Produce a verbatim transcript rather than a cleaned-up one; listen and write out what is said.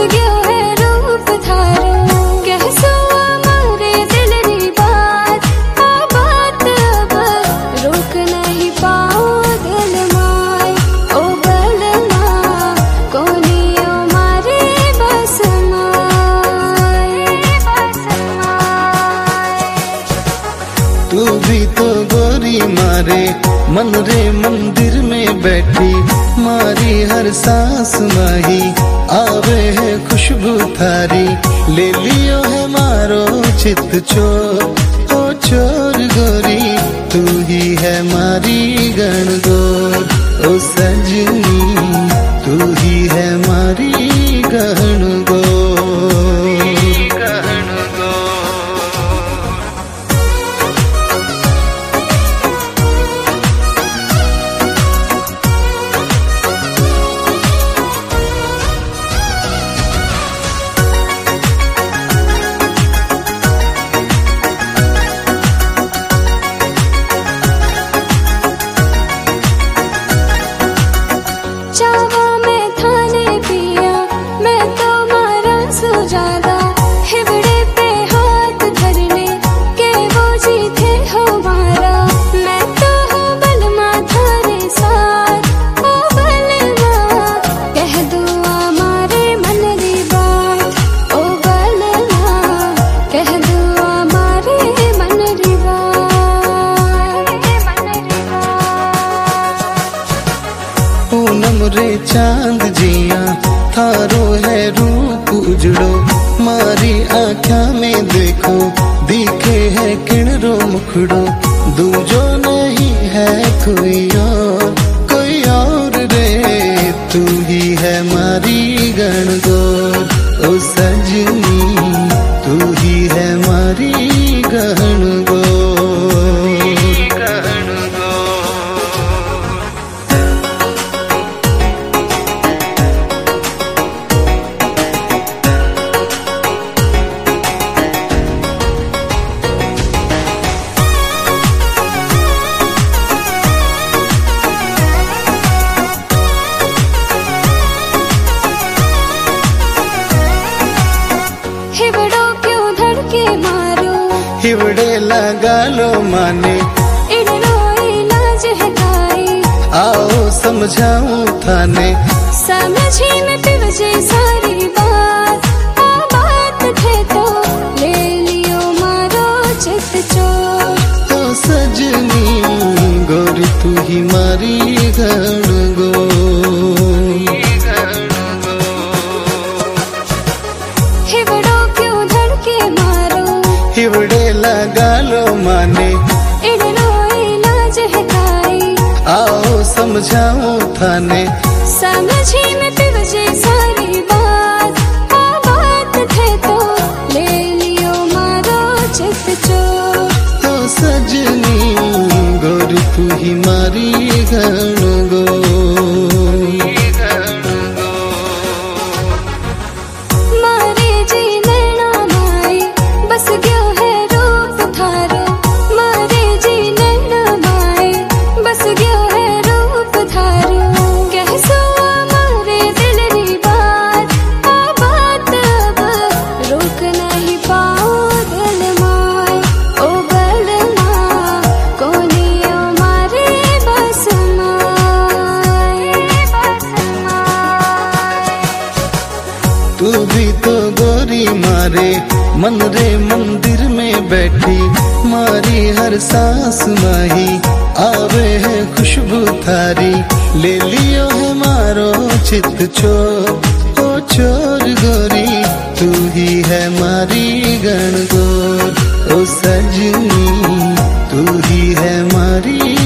गयो है रूप थारो कैसो मारे दिल री बात आ बात अब रोक नहीं पाओ दिल माय ओ बलमा कोनियो मारे बस माय बस माय। तू भी तो गोरी मारे मन रे मंदिर में बैठी मारी हर सांस माही आवे है खुशबू थारी ले लियो है मारो चित चोर ओ चोर गोरी तू ही है मारी गणगोर ओ सजनी तू ही है मारी गणगोर। चावा मैं थाने पिया मैं तो मारा सो ज्यादा हिवड़े पे हाथ धरने के वो जी थे हो मारा मैं तो हूँ बलमा थारे साथ ओ बलमा कह दुआ मारे मन री बात ओ बलमा कह दुआ मारे मन री बात मन री बात। पूनम रे चांद जिया थारो है रूप उजड़ो मारी आँखा में देखो दिखे है किणरो मुखड़ो दूजो नहीं है कोई और कोई और रे तू ही है मारी गणगोर ओ सजनी तू ही है मारी गणगोर। हिवड़ो क्यों धड़के मारो हिवड़े लगा लो माने इड़नो इलाज है काई आओ समझाऊं थाने समझी मैं पिवजे सारी बात आ बात थे तो ले लियो मारो चित चोर तो सजनी गोरी तू ही मारी गणगोर। हिवड़ो क्यों धड़के मारो हिवड़े लगा लो माने इड़नो इलाज है काई आओ समझाऊं थाने समझी मैं पिवजे सारी बात आ बात थे तो ले लियो मारो चित चोर तो सजनी गोरी तू ही मारी गणगोर। मारे जी नैना माई बस गयो है रूप थारो मारे जी नैना माई बस गयो है रूप थारो कैसो मारे दिल री बात आ बात अब रोक नहीं पाओ दिल माय ओ बलमा कोनियो मारे बस माय बस माय। तू भी तो गोरी मारे मन रे मंदिर में बैठी मारी हर सांस माही आवे है खुशबू थारी ले लियो है मारो चित चोर ओ चोर गोरी तू ही है मारी गणगोर ओ सजनी तू ही है मारी